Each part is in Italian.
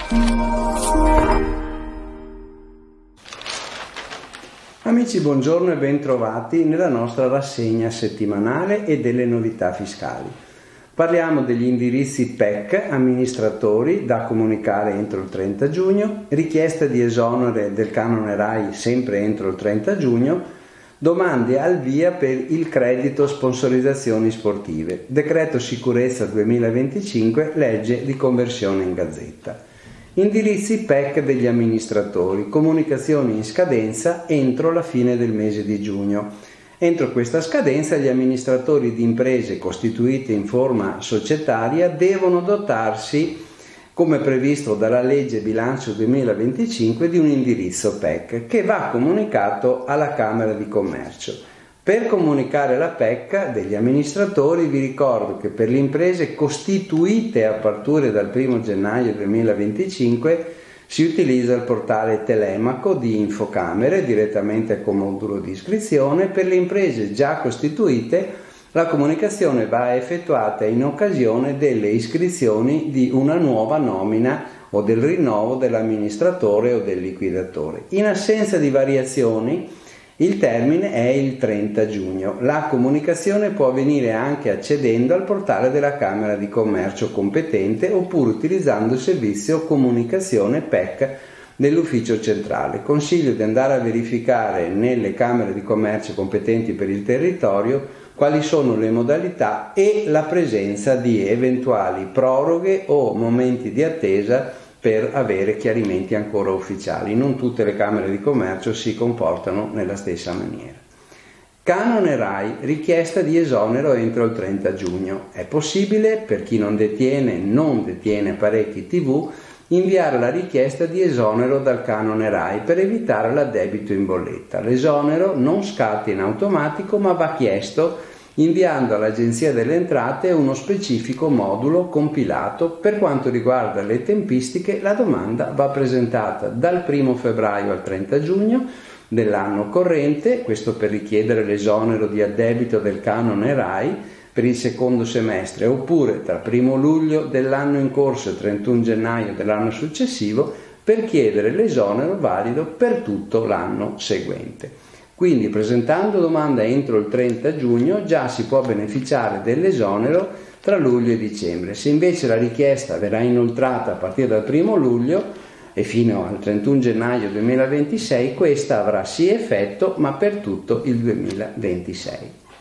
Amici, buongiorno e bentrovati nella nostra rassegna settimanale e delle novità fiscali. Parliamo degli indirizzi PEC amministratori da comunicare entro il 30 giugno, richiesta di esonero del canone RAI sempre entro il 30 giugno, domande al via per il credito sponsorizzazioni sportive, decreto sicurezza 2025, legge di conversione in Gazzetta. Indirizzi PEC degli amministratori, comunicazioni in scadenza entro la fine del mese di giugno. Entro questa scadenza gli amministratori di imprese costituite in forma societaria devono dotarsi, come previsto dalla legge bilancio 2025, di un indirizzo PEC che va comunicato alla Camera di Commercio. Per comunicare la PEC degli amministratori vi ricordo che per le imprese costituite a partire dal 1 gennaio 2025 si utilizza il portale Telemaco di Infocamere direttamente con modulo di iscrizione. Per le imprese già costituite la comunicazione va effettuata in occasione delle iscrizioni di una nuova nomina o del rinnovo dell'amministratore o del liquidatore. In assenza di variazioni il termine è il 30 giugno. La comunicazione può avvenire anche accedendo al portale della Camera di Commercio competente oppure utilizzando il servizio comunicazione PEC dell'ufficio centrale. Consiglio di andare a verificare nelle Camere di Commercio competenti per il territorio quali sono le modalità e la presenza di eventuali proroghe o momenti di attesa per avere chiarimenti ancora ufficiali. Non tutte le Camere di Commercio si comportano nella stessa maniera. Canone RAI, richiesta di esonero entro il 30 giugno. È possibile, per chi non detiene apparecchi TV, inviare la richiesta di esonero dal canone RAI per evitare l'addebito in bolletta. L'esonero non scatta in automatico ma va chiesto inviando all'Agenzia delle Entrate uno specifico modulo compilato. Per quanto riguarda le tempistiche, la domanda va presentata dal 1 febbraio al 30 giugno dell'anno corrente, questo per richiedere l'esonero di addebito del canone RAI per il secondo semestre, oppure tra 1 luglio dell'anno in corso e 31 gennaio dell'anno successivo per chiedere l'esonero valido per tutto l'anno seguente. Quindi presentando domanda entro il 30 giugno già si può beneficiare dell'esonero tra luglio e dicembre. Se invece la richiesta verrà inoltrata a partire dal 1 luglio e fino al 31 gennaio 2026, questa avrà sì effetto ma per tutto il 2026.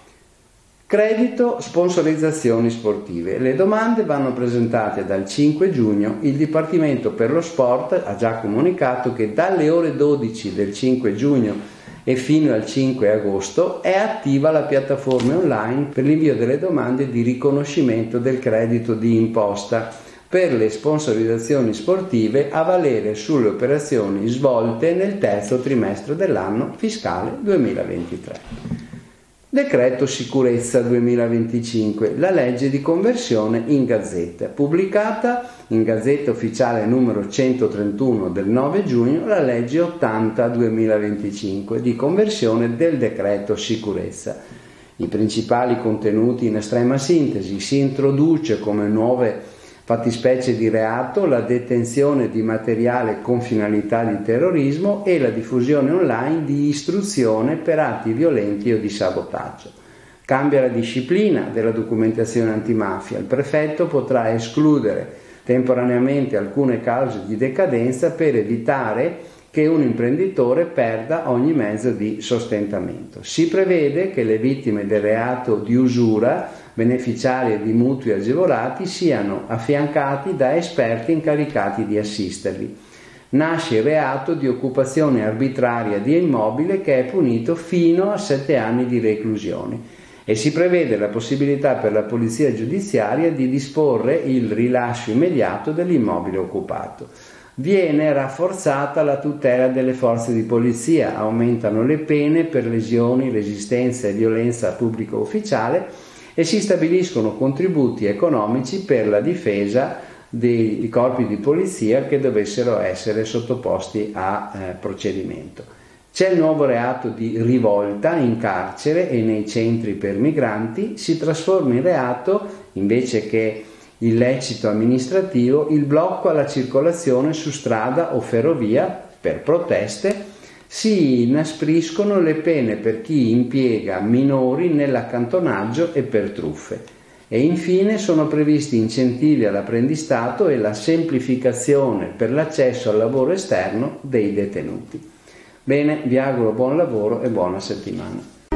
Credito sponsorizzazioni sportive. Le domande vanno presentate dal 5 giugno. Il Dipartimento per lo Sport ha già comunicato che dalle ore 12 del 5 giugno e fino al 5 agosto è attiva la piattaforma online per l'invio delle domande di riconoscimento del credito di imposta per le sponsorizzazioni sportive a valere sulle operazioni svolte nel terzo trimestre dell'anno fiscale 2023. Decreto sicurezza 2025, la legge di conversione in Gazzetta, pubblicata in Gazzetta Ufficiale numero 131 del 9 giugno, la legge 80-2025 di conversione del decreto sicurezza. I principali contenuti in estrema sintesi: si introduce come nuove fattispecie di reato la detenzione di materiale con finalità di terrorismo e la diffusione online di istruzione per atti violenti o di sabotaggio. Cambia la disciplina della documentazione antimafia. Il prefetto potrà escludere temporaneamente alcune cause di decadenza per evitare che un imprenditore perda ogni mezzo di sostentamento. Si prevede che le vittime del reato di usura, beneficiarie di mutui agevolati, siano affiancati da esperti incaricati di assisterli. Nasce il reato di occupazione arbitraria di immobile, che è punito fino a 7 anni di reclusione, e si prevede la possibilità per la polizia giudiziaria di disporre il rilascio immediato dell'immobile occupato. Viene rafforzata la tutela delle forze di polizia, aumentano le pene per lesioni, resistenza e violenza pubblico ufficiale e si stabiliscono contributi economici per la difesa dei corpi di polizia che dovessero essere sottoposti a procedimento. C'è il nuovo reato di rivolta in carcere e nei centri per migranti, si trasforma in reato, invece che illecito amministrativo, il blocco alla circolazione su strada o ferrovia per proteste, si inaspriscono le pene per chi impiega minori nell'accantonaggio e per truffe. E infine sono previsti incentivi all'apprendistato e la semplificazione per l'accesso al lavoro esterno dei detenuti. Bene, vi auguro buon lavoro e buona settimana.